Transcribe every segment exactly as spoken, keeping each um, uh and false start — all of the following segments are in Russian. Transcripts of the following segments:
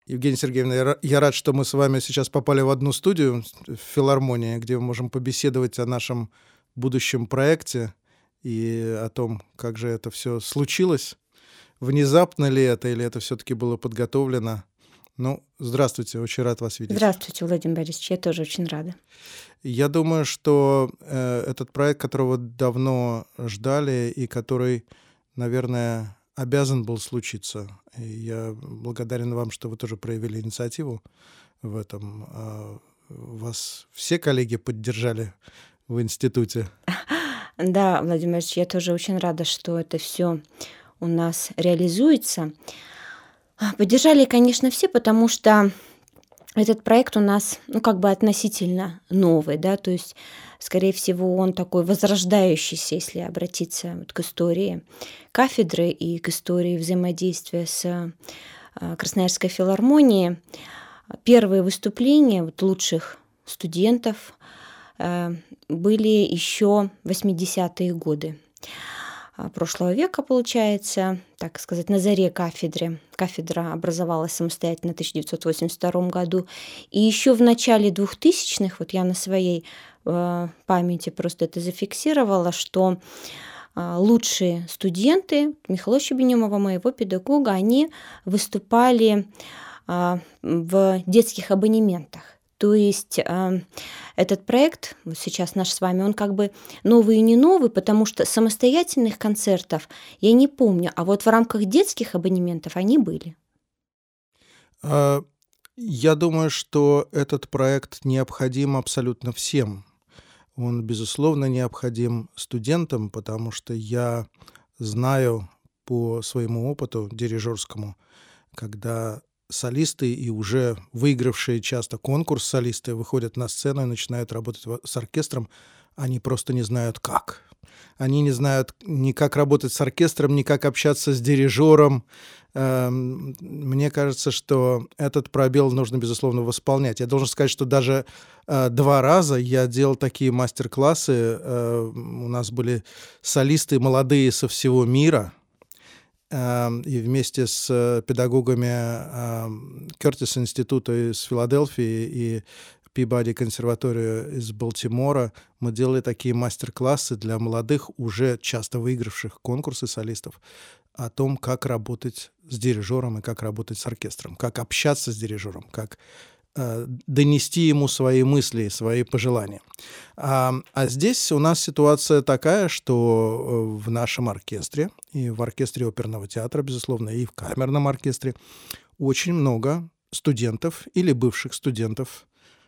Евгения Сергеевна, я ра- я рад, что мы с вами сейчас попали в одну студию в филармонии, где мы можем побеседовать о нашем будущем проекте и о том, как же это все случилось. Внезапно ли это, или это все-таки было подготовлено? Ну, здравствуйте, очень рад вас видеть. Здравствуйте, Владимир Борисович, я тоже очень рада. Я думаю, что э, этот проект, которого давно ждали и который, наверное, обязан был случиться. И я благодарен вам, что вы тоже проявили инициативу в этом. А, Вас все коллеги поддержали в институте? Да, Владимир Борисович, я тоже очень рада, что это все у нас реализуется. А, Поддержали, конечно, все, потому что этот проект у нас, ну, как бы относительно новый, да, то есть, скорее всего, он такой возрождающийся, если обратиться вот к истории кафедры и к истории взаимодействия с а, Красноярской филармонией. Первые выступления вот лучших студентов э, были еще восьмидесятые годы а, прошлого века, получается, так сказать, на заре кафедры. Кафедра образовалась самостоятельно в тысяча девятьсот восемьдесят втором году. И еще в начале двухтысячных, вот я на своей э, памяти просто это зафиксировала, что а, лучшие студенты Михаила Щебенюмова, моего педагога, они выступали а, в детских абонементах. То есть а, этот проект, вот сейчас наш с вами, он как бы новый и не новый, потому что самостоятельных концертов я не помню, а вот в рамках детских абонементов они были. А, Я думаю, что этот проект необходим абсолютно всем. Он, безусловно, необходим студентам, потому что я знаю по своему опыту дирижерскому, когда солисты и уже выигравшие часто конкурс солисты выходят на сцену и начинают работать во- с оркестром, они просто не знают как. Они не знают ни как работать с оркестром, ни как общаться с дирижером. Эм, Мне кажется, что этот пробел нужно, безусловно, восполнять. Я должен сказать, что даже э, два раза я делал такие мастер-классы. Э, у нас были солисты молодые со всего мира, Ам, и вместе с э, педагогами ам, Кёртис института из Филадельфии и Пибади консерваторию из Балтимора мы делали такие мастер-классы для молодых, уже часто выигравших конкурсы солистов, о том, как работать с дирижером и как работать с оркестром, как общаться с дирижером, как э, донести ему свои мысли, свои пожелания. А, а здесь у нас ситуация такая, что э, в нашем оркестре, и в оркестре оперного театра, безусловно, и в камерном оркестре очень много студентов или бывших студентов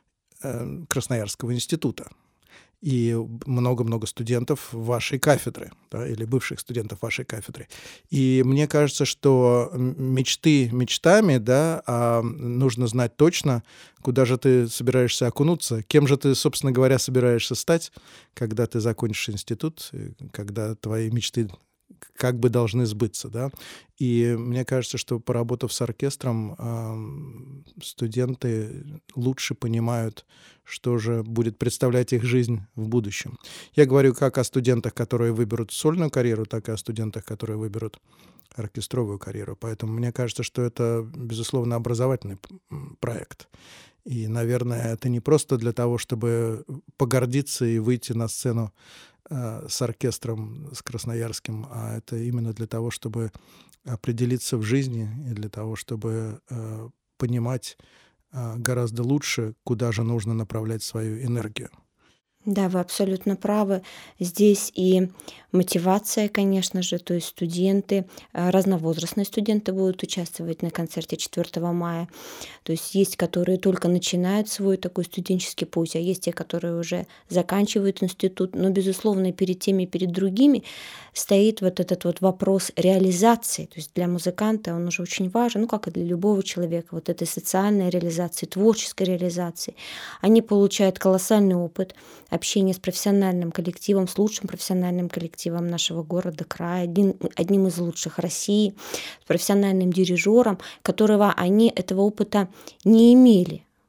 э, Красноярского института. И много-много студентов вашей кафедры, да, или бывших студентов вашей кафедры. И мне кажется, что м- мечты мечтами, да, а нужно знать точно, куда же ты собираешься окунуться, кем же ты, собственно говоря, собираешься стать, когда ты закончишь институт, э, когда твои мечты как бы должны сбыться, да. И мне кажется, что, поработав с оркестром, ам, студенты лучше понимают, что же будет представлять их жизнь в будущем. Я говорю как о студентах, которые выберут сольную карьеру, так и о студентах, которые выберут оркестровую карьеру. Поэтому мне кажется, что это, безусловно, образовательный п- м, проект. И, наверное, это не просто для того, чтобы погордиться и выйти на сцену э, с оркестром, с красноярским, а это именно для того, чтобы определиться в жизни и для того, чтобы э, понимать э, гораздо лучше, куда же нужно направлять свою энергию. Да, вы абсолютно правы. Здесь и мотивация, конечно же, то есть студенты, а, разновозрастные студенты будут участвовать на концерте четвёртого мая. То есть есть, которые только начинают свой такой студенческий путь, а есть те, которые уже заканчивают институт. Но, безусловно, и перед теми, и перед другими стоит вот этот вот вопрос реализации. То есть для музыканта он уже очень важен, ну, как и для любого человека, вот этой социальной реализации, творческой реализации. Они получают колоссальный опыт общения с профессиональным коллективом, с лучшим профессиональным коллективом нашего города, края, один, одним из лучших России, с профессиональным дирижером, которого они этого опыта не имели.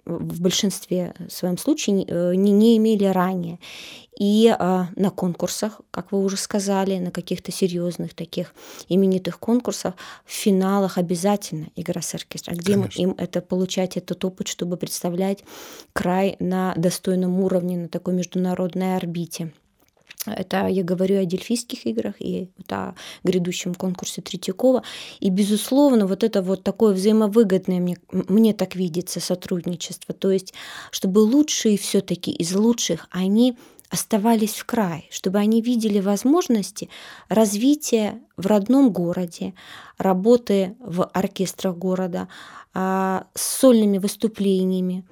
в большинстве своем случае э, не, не имели ранее. И а, на конкурсах, как вы уже сказали, на каких-то серьезных таких именитых конкурсах, в финалах обязательно игра с оркестром, где им, Конечно. им это получать этот опыт, чтобы представлять край на достойном уровне, на такой международной орбите. Это я говорю о Дельфийских играх и вот о грядущем конкурсе Третьякова. И, безусловно, вот это вот такое взаимовыгодное, мне, мне так видится, сотрудничество. То есть, чтобы лучшие все-таки из лучших, они оставались в крае, чтобы они видели возможности развития в родном городе, работы в оркестрах города, а, с сольными выступлениями,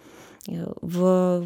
в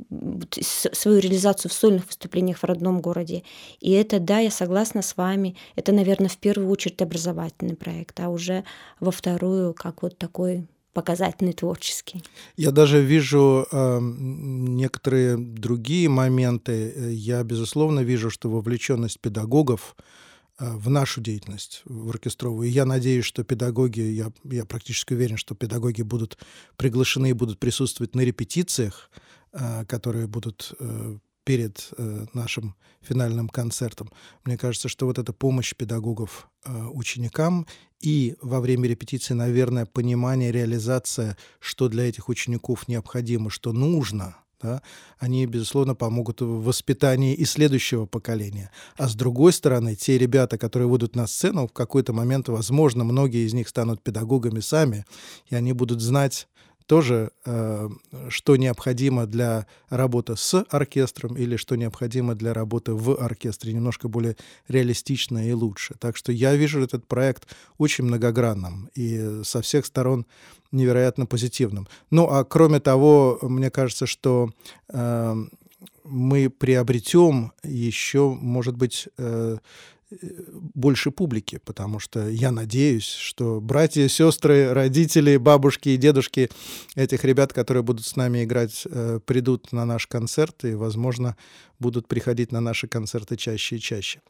свою реализацию в сольных выступлениях в родном городе. И это, да, я согласна с вами, это, наверное, в первую очередь образовательный проект, а уже во вторую, как вот такой показательный, творческий. Я даже вижу э, некоторые другие моменты. Я, безусловно, вижу, что вовлеченность педагогов в нашу деятельность, в оркестровую. И я надеюсь, что педагоги, я, я практически уверен, что педагоги будут приглашены и будут присутствовать на репетициях, которые будут перед нашим финальным концертом. Мне кажется, что вот эта помощь педагогов ученикам и во время репетиции, наверное, понимание, реализация, что для этих учеников необходимо, что нужно, да, они, безусловно, помогут в воспитании и следующего поколения. А с другой стороны, те ребята, которые выйдут на сцену, в какой-то момент, возможно, многие из них станут педагогами сами, и они будут знать тоже, что необходимо для работы с оркестром или что необходимо для работы в оркестре, немножко более реалистично и лучше. Так что я вижу этот проект очень многогранным и со всех сторон невероятно позитивным. Ну, а кроме того, мне кажется, что э, мы приобретем еще, может быть, э, больше публики, потому что я надеюсь, что братья, сестры, родители, бабушки и дедушки этих ребят, которые будут с нами играть, придут на наш концерт и, возможно, будут приходить на наши концерты чаще и чаще.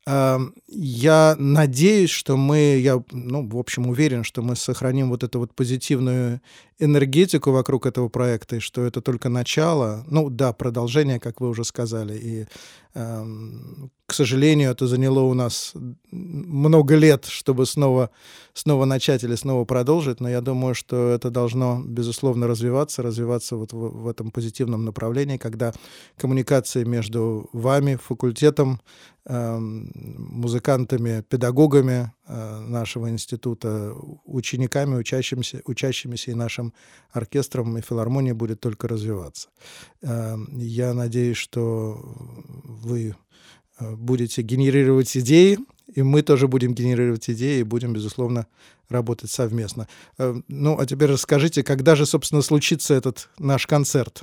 Я надеюсь, что мы, я, ну, в общем, уверен, что мы сохраним вот эту вот позитивную энергетику вокруг этого проекта, и что это только начало. Ну да, продолжение, как вы уже сказали, и, к сожалению, это заняло у нас много лет, чтобы снова, снова начать или снова продолжить, но я думаю, что это должно, безусловно, развиваться, развиваться вот в, в этом позитивном направлении, когда коммуникация между вами, факультетом, музыкантами, педагогами нашего института, учениками, учащимися, учащимися и нашим оркестром и филармонией будет только развиваться. Я надеюсь, что вы будете генерировать идеи, и мы тоже будем генерировать идеи и будем, безусловно, работать совместно. Ну, а теперь расскажите, когда же, собственно, случится этот наш концерт?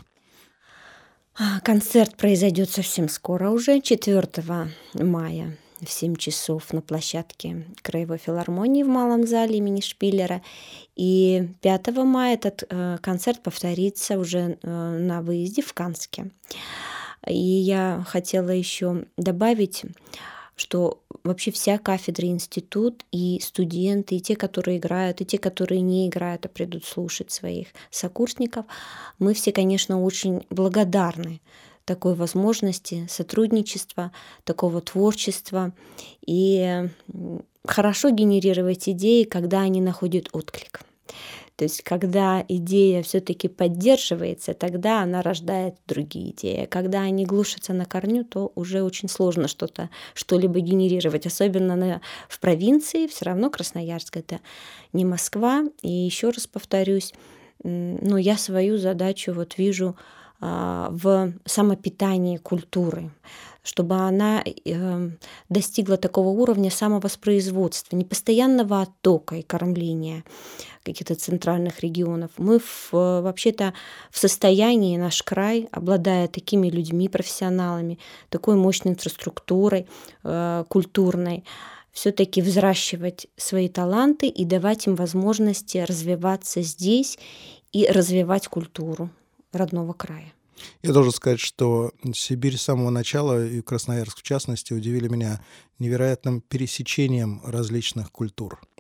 Концерт произойдет совсем скоро уже, четвёртого мая в семь часов на площадке Краевой филармонии в Малом зале имени Шпиллера. И пятого мая этот э, концерт повторится уже э, на выезде в Канске. И я хотела еще добавить, что вообще вся кафедра, институт, и студенты, и те, которые играют, и те, которые не играют, а придут слушать своих сокурсников, мы все, конечно, очень благодарны такой возможности сотрудничества, такого творчества. И хорошо генерировать идеи, когда они находят отклик. То есть, когда идея все-таки поддерживается, тогда она рождает другие идеи. Когда они глушатся на корню, то уже очень сложно что-то, что-либо генерировать. Особенно на, в провинции, все равно Красноярск — это не Москва. И еще раз повторюсь, ну, я свою задачу вот вижу а, в самопитании культуры, чтобы она э, достигла такого уровня самовоспроизводства, не постоянного оттока и кормления каких-то центральных регионов. Мы в, вообще-то в состоянии, наш край, обладая такими людьми, профессионалами, такой мощной инфраструктурой э, культурной, все-таки взращивать свои таланты и давать им возможности развиваться здесь и развивать культуру родного края. Я должен сказать, что Сибирь с самого начала, и Красноярск в частности, удивили меня невероятным пересечением различных культур.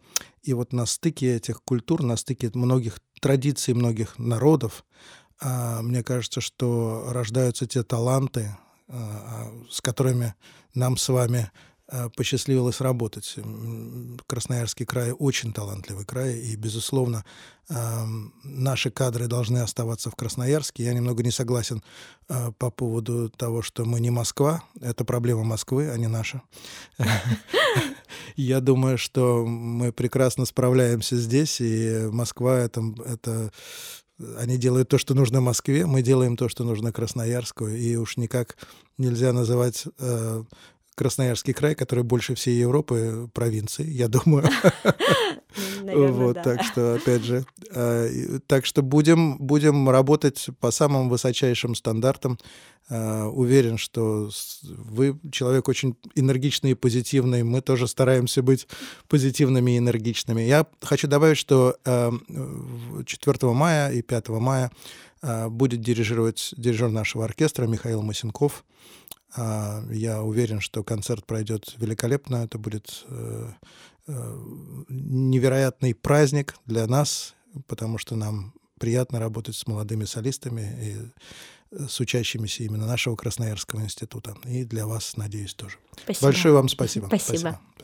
И вот на стыке этих культур, на стыке многих традиций, многих народов, а, мне кажется, что рождаются те таланты, а, с которыми нам с вами а, посчастливилось работать. М, Красноярский край очень талантливый край, и, безусловно, а, наши кадры должны оставаться в Красноярске. Я немного не согласен а, по поводу того, что мы не Москва. Это проблема Москвы, а не наша. Я думаю, что мы прекрасно справляемся здесь, и Москва это, это они делают то, что нужно Москве, мы делаем то, что нужно Красноярску, и уж никак нельзя называть э, Красноярский край, который больше всей Европы, провинцией, я думаю. Наверное, Вот, да. так что, опять же, э, и- так что будем, будем работать по самым высочайшим стандартам. Э, Уверен, что с- вы человек очень энергичный и позитивный. Мы тоже стараемся быть позитивными и энергичными. Я хочу добавить, что э, в- четвёртого мая и пятого мая э, будет дирижировать дирижер нашего оркестра Михаил Масенков. А, Я уверен, что концерт пройдет великолепно. Это будет э, э, невероятный праздник для нас, потому что нам приятно работать с молодыми солистами и э, с учащимися именно нашего Красноярского института. И для вас, надеюсь, тоже. Спасибо. Большое вам спасибо. Спасибо.